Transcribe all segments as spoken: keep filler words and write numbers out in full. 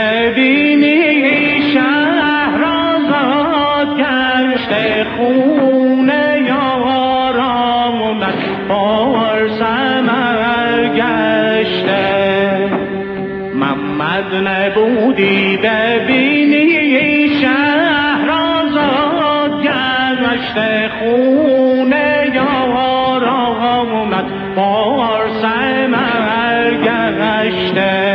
ببینی شهر آزاد گشته خونه یاران پر ثمر گشته محمد نبودی ببینی شهر آزاد گشته خونه یاران پر ثمر گشته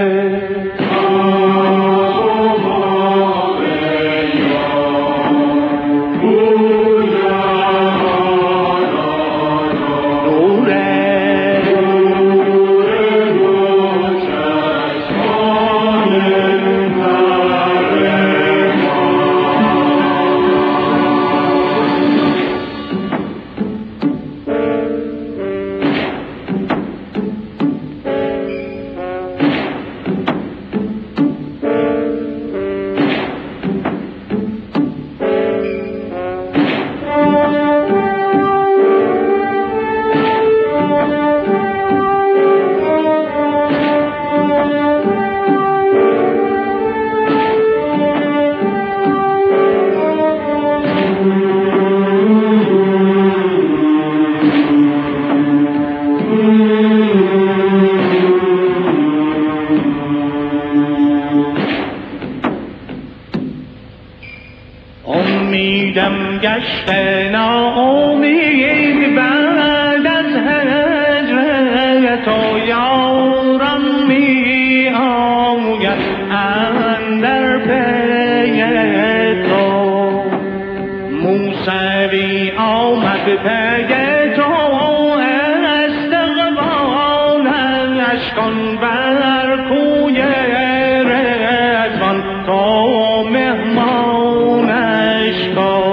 امیدم گشته ناامید بعد از هجر تو یارم می آید اندر پی تو موسوی آمد پی تو استقبالش کن بر کوی رضوان تو مهمانش کن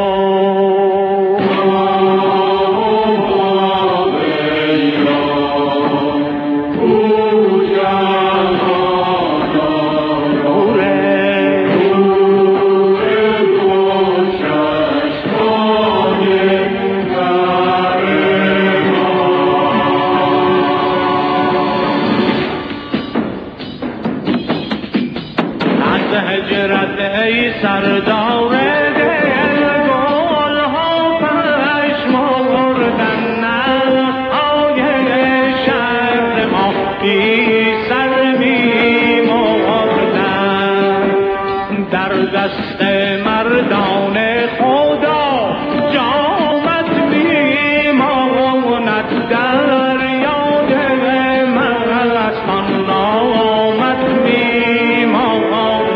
هجرت ای سردار دل گل ها پشمردن نهای شهر ما بی سر می مردن در دست مردان خدا جامت می ماند در یاد مستان نامت می ماند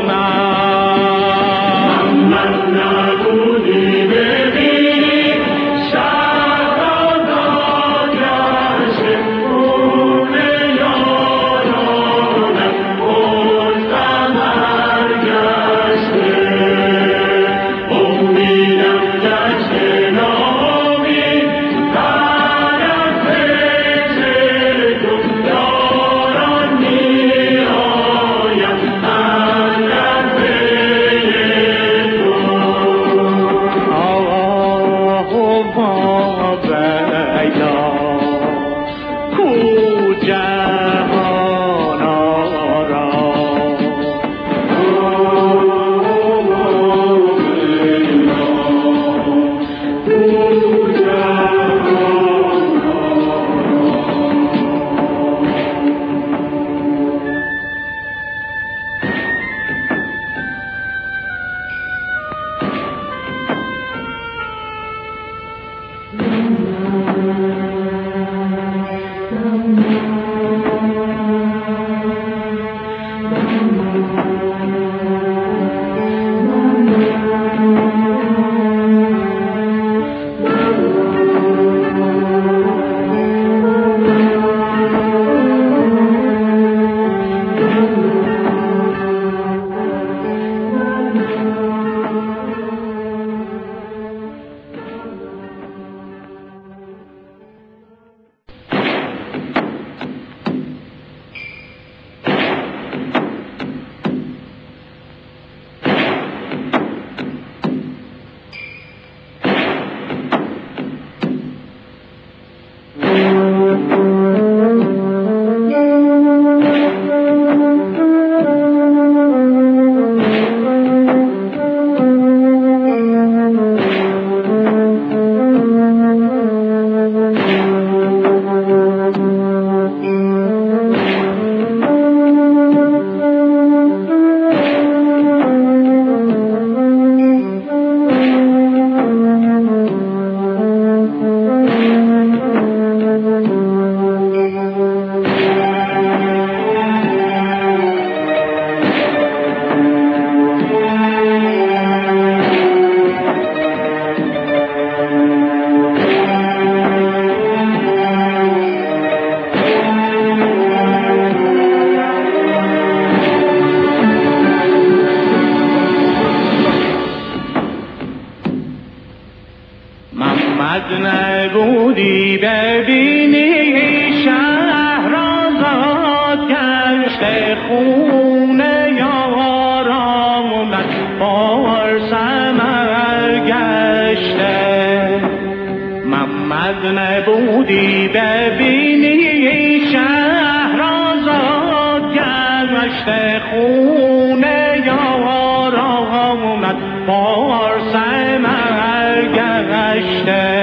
محمد نبودی ببینی شهر آزاد گشته خونه یاران بار ثمر گشته محمد نبودی ببینی شهر آزاد گشته خونه یاران بار ثمر گشته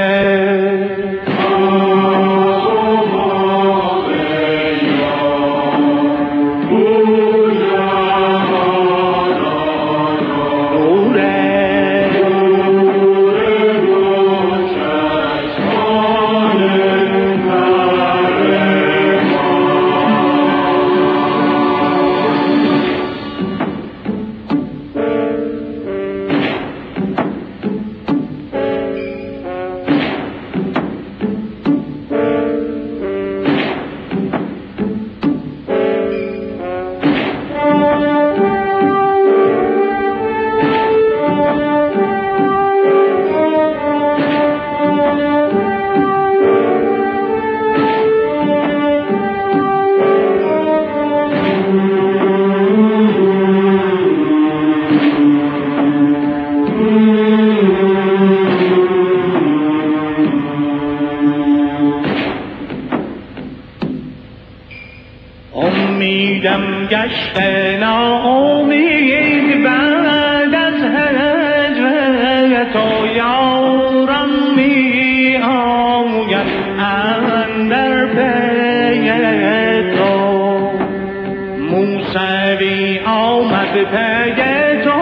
امیدم گشته ناامید بعد از هجر تو یارم می آید اندر پی تو موسوی آمد پی تو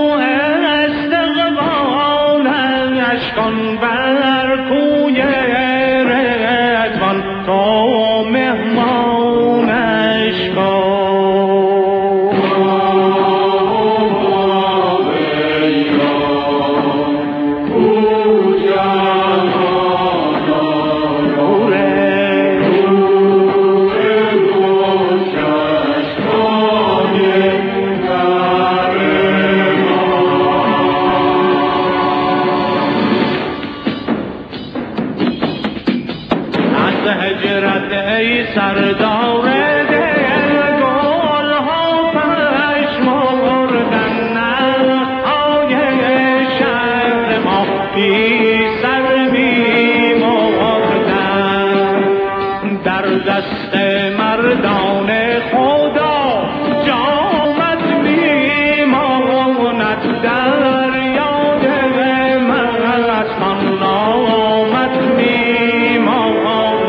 استقبالش کن بر کوی رضوان تو مهمانش کن هجرت ای سردار دل گل ها پشمردن نهای شهر ما بی سر می مردن در دست مردان خدا جامت می ماند در یاد مستان نامت می ماند